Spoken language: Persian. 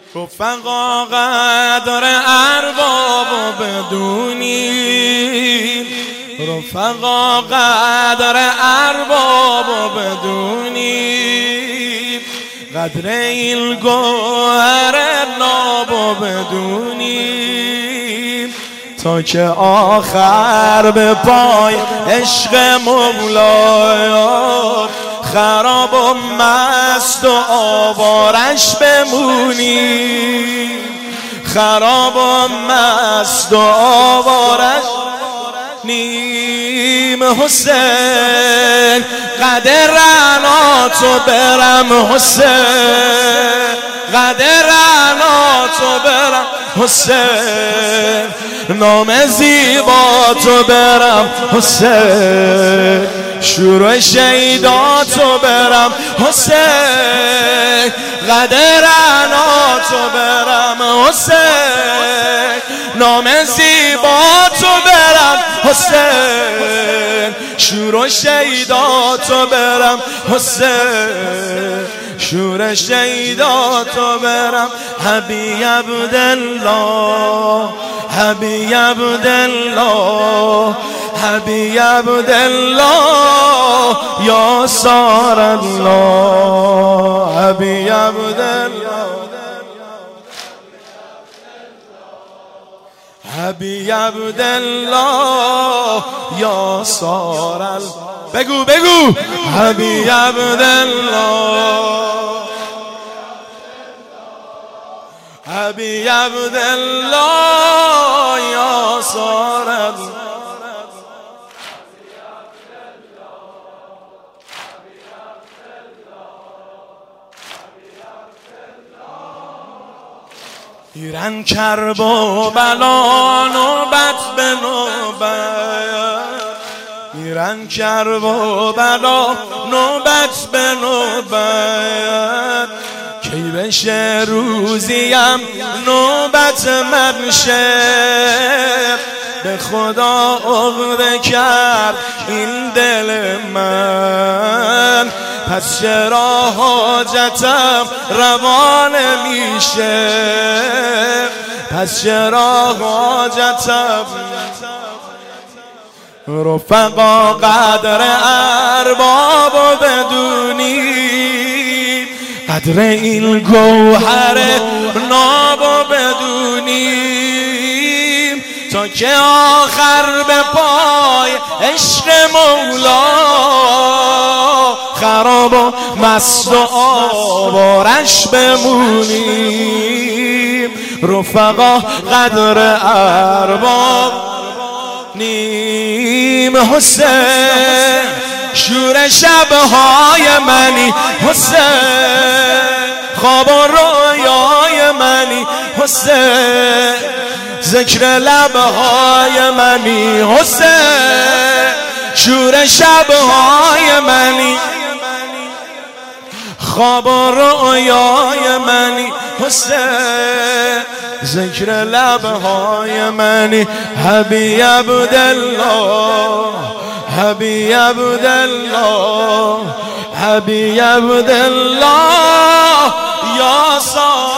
رفقا قدر اربابو بدونیم، رفقا قدر اربابو بدونیم، قدر این گوهر نابو بدونیم، تا که آخر به پای عشق مولا خراب و مست و آوارش بمونیم، خراب و مست و آوارش نیم. حسین قدر رعناتو برم، حسین قدر رعناتو برم، حسین نام زیباتو برم، حسین شروع شهیداتو برم، حسین قدر رعناتو برم، حسین نام زیباتو برم، حسین شروع شهیداتو برم، حسین شور شهیداتو برم. حبی عبدالله، حبی عبدالله، حبی عبدالله یا سار الله، حبی عبدالله، حبی عبدالله یا سار الله. بگو بگو حبی عبدالله، حبی عبدالله یا سار الله. ایران کرب و بلا نوبت به نوبت، ایران کرب و بلا نوبت به نوبت، کی بشه روزیم نوبت من شه. به خدا عقده کرد این دل من، پس چرا حاجتم روان میشه، پس چرا حاجتم. رفقا قدر اربابو بدونیم، قدر این گوهر نابو بدونیم، تا که آخر به پای عشق مولا خراب و مست و آوارش بمونیم. رفقا قدر ارباب نیم، حسین شور شبهای منی، حسین خواب و رویای منی، حسین ذکر لبهای منی، حسین شور شبهای منی، خواب و رویای منی، حسین ذکر لبهای منی. حبی عبدالله، حبی عبدالله، حبی عبدالله یا